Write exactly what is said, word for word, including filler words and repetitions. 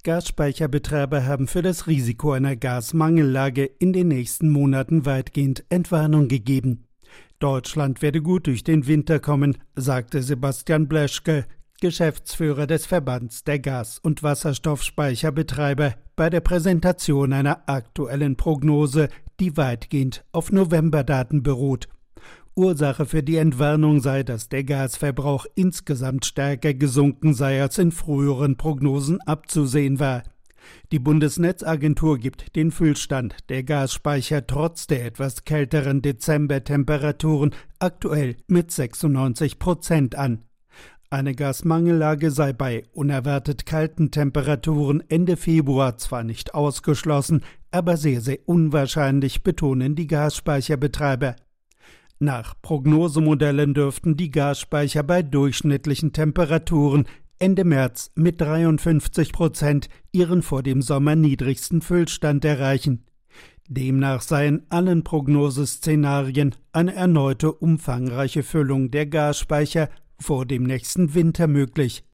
Gasspeicherbetreiber haben für das Risiko einer Gasmangellage in den nächsten Monaten weitgehend Entwarnung gegeben. Deutschland werde gut durch den Winter kommen, sagte Sebastian Bleschke, Geschäftsführer des Verbands der Gas- und Wasserstoffspeicherbetreiber, bei der Präsentation einer aktuellen Prognose, die weitgehend auf Novemberdaten beruht. Ursache für die Entwarnung sei, dass der Gasverbrauch insgesamt stärker gesunken sei, als in früheren Prognosen abzusehen war. Die Bundesnetzagentur gibt den Füllstand der Gasspeicher trotz der etwas kälteren Dezembertemperaturen aktuell mit sechsundneunzig Prozent an. Eine Gasmangellage sei bei unerwartet kalten Temperaturen Ende Februar zwar nicht ausgeschlossen, aber sehr, sehr unwahrscheinlich, betonen die Gasspeicherbetreiber. Nach Prognosemodellen dürften die Gasspeicher bei durchschnittlichen Temperaturen Ende März mit dreiundfünfzig Prozent ihren vor dem Sommer niedrigsten Füllstand erreichen. Demnach sei in allen Prognoseszenarien eine erneute umfangreiche Füllung der Gasspeicher vor dem nächsten Winter möglich.